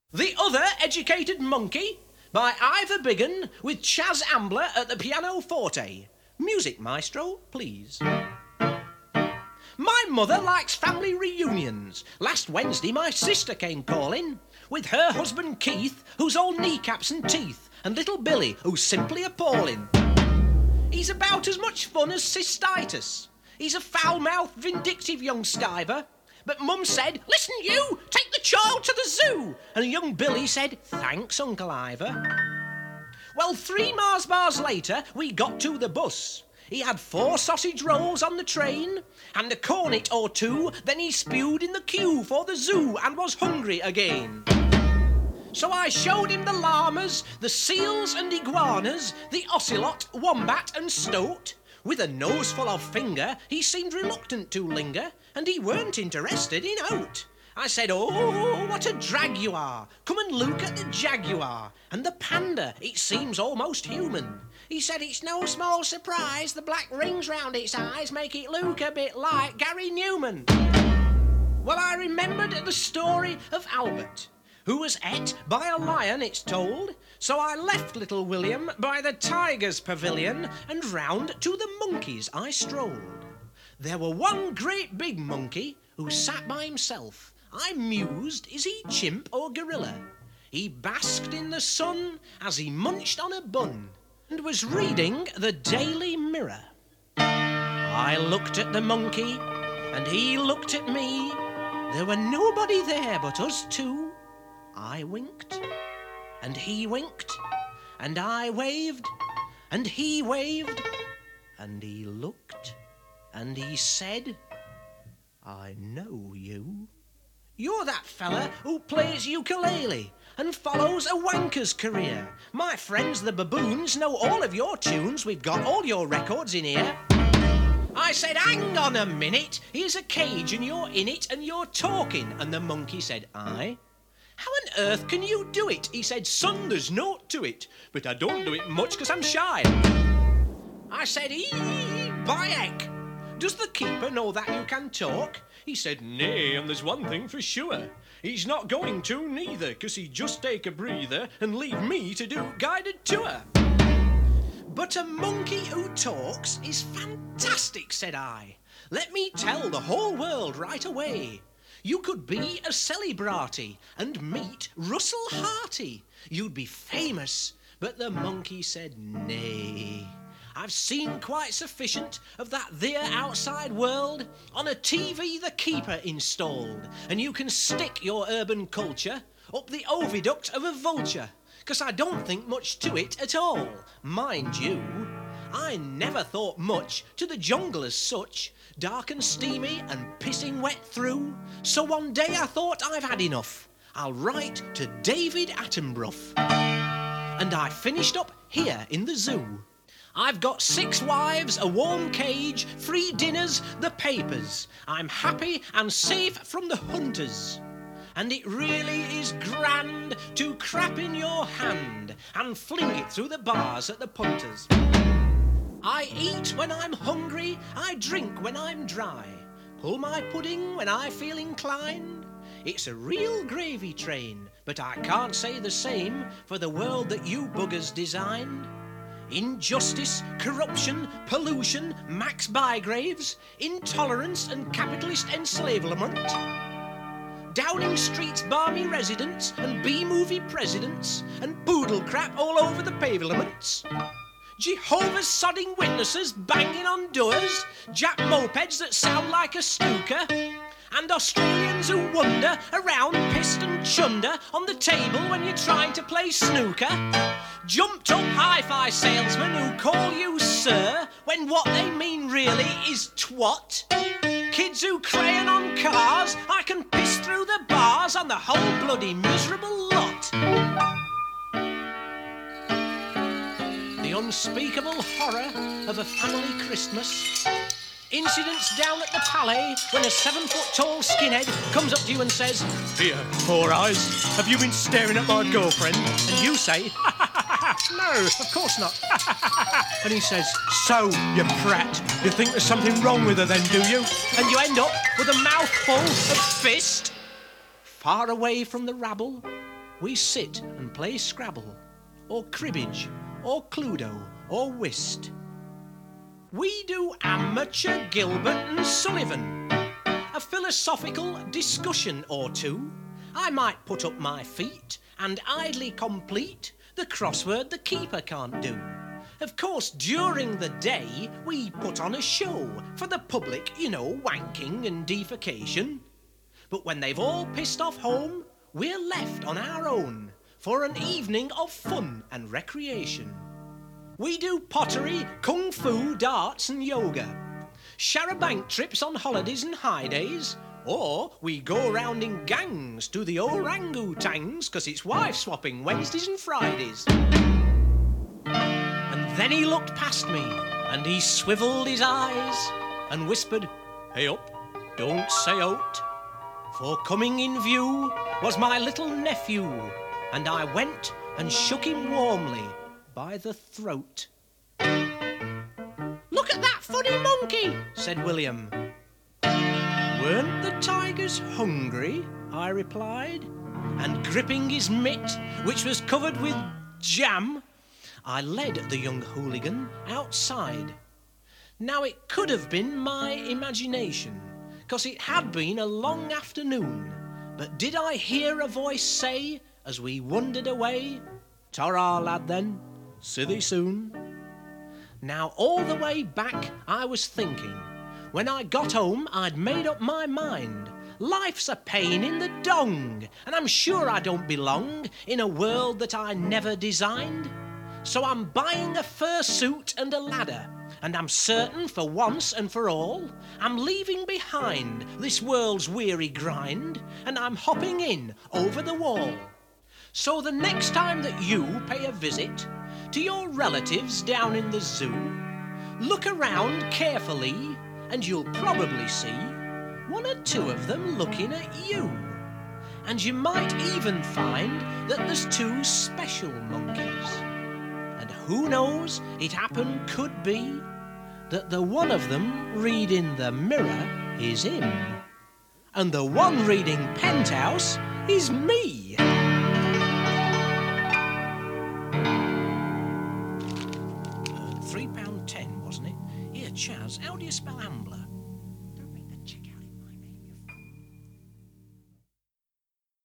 The Other Educated Monkey by Ivor Biggin with Chaz Ambler at the pianoforte. Music maestro, please. My mother likes family reunions. Last Wednesday my sister came calling with her husband Keith, who's all kneecaps and teeth, and little Billy, who's simply appalling. He's about as much fun as cystitis. He's a foul-mouthed, vindictive young skiver. But Mum said, "Listen you, take the child to the zoo." And young Billy said, "Thanks, Uncle Ivor." Well, 3 Mars bars later, we got to the bus. He had 4 sausage rolls on the train and a cornet or 2, then he spewed in the queue for the zoo and was hungry again. So I showed him the llamas, the seals and iguanas, the ocelot, wombat and stoat. With a nose full of finger, he seemed reluctant to linger, and he weren't interested in oat. I said, "Oh, what a drag you are. Come and look at the jaguar. And the panda, it seems almost human." He said, "It's no small surprise, the black rings round its eyes make it look a bit like Gary Newman." Well, I remembered the story of Albert, who was ate by a lion, it's told. So I left little William by the tiger's pavilion, and round to the monkeys I strolled. There were one great big monkey who sat by himself. I mused, is he chimp or gorilla? He basked in the sun as he munched on a bun and was reading the Daily Mirror. I looked at the monkey and he looked at me. There were nobody there but us two. I winked and he winked and I waved and he waved and he looked and he said, "I know you. You're that fella who plays ukulele and follows a wanker's career. My friends the baboons know all of your tunes. We've got all your records in here." I said, "Hang on a minute. Here's a cage and you're in it and you're talking." And the monkey said, "Aye." "How on earth can you do it?" He said, "Son, there's naught to it, but I don't do it much 'cause I'm shy." I said, "By heck, does the keeper know that you can talk?" He said, "Nay, and there's one thing for sure. He's not going to neither, 'cause he'd just take a breather and leave me to do guided tour." "But a monkey who talks is fantastic," said I. "Let me tell the whole world right away. You could be a celebrity and meet Russell Harty. You'd be famous." But the monkey said, "Nay. I've seen quite sufficient of that there outside world. On a TV the keeper installed, and you can stick your urban culture up the oviduct of a vulture, 'cause I don't think much to it at all. Mind you, I never thought much to the jungle as such, dark and steamy and pissing wet through. So one day I thought, I've had enough. I'll write to David Attenborough." And I finished up here in the zoo. I've got 6 wives, a warm cage, 3 dinners, the papers. I'm happy and safe from the hunters. And it really is grand to crap in your hand and fling it through the bars at the punters. I eat when I'm hungry, I drink when I'm dry, pull my pudding when I feel inclined. It's a real gravy train, but I can't say the same for the world that you buggers designed. Injustice, corruption, pollution, Max Bygraves, intolerance and capitalist enslavement. Downing Street's barmy residents and B-movie presidents and poodle crap all over the pavements. Jehovah's sodding witnesses banging on doors, Jap mopeds that sound like a snooker, and Australians who wander around pissed and chunder on the table when you're trying to play snooker. Jumped up hi-fi salesmen who call you sir when what they mean really is twat. Kids who crayon on cars, I can piss through the bars on the whole bloody miserable lot. The unspeakable horror of a family Christmas. Incidents down at the Palais when a 7-foot-tall skinhead comes up to you and says, "Here, Four Eyes, have you been staring at my girlfriend?" And you say, "No, of course not." And he says, "So, you prat, you think there's something wrong with her then, do you?" And you end up with a mouthful of fist, far away from the rabble, we sit and play Scrabble, or cribbage, or Cluedo, or whist. We do amateur Gilbert and Sullivan, a philosophical discussion or two. I might put up my feet and idly complete the crossword the keeper can't do. Of course, during the day, we put on a show for the public, you know, wanking and defecation. But when they've all pissed off home, we're left on our own for an evening of fun and recreation. We do pottery, kung fu, darts and yoga, charabanc trips on holidays and high days, or we go round in gangs to the orangutans 'cause it's wife swapping Wednesdays and Fridays. And then he looked past me and he swivelled his eyes and whispered, "Hey up, don't say out." For coming in view was my little nephew, and I went and shook him warmly by the throat. "Look at that funny monkey," said William. "Weren't the tigers hungry?" I replied, and gripping his mitt, which was covered with jam, I led the young hooligan outside. Now it could have been my imagination, 'cause it had been a long afternoon, but did I hear a voice say, as we wandered away, "Ta-ra, lad, then, see thee soon"? Now all the way back I was thinking, when I got home I'd made up my mind. Life's a pain in the dong, and I'm sure I don't belong in a world that I never designed. So I'm buying a fursuit and a ladder, and I'm certain for once and for all, I'm leaving behind this world's weary grind, and I'm hopping in over the wall. So the next time that you pay a visit to your relatives down in the zoo, look around carefully and you'll probably see one or two of them looking at you. And you might even find that there's two special monkeys. And who knows, it happen could be that the one of them reading the mirror is him, and the one reading Penthouse is me. £3.10, wasn't it? Here, Chaz, how do you spell Ambler?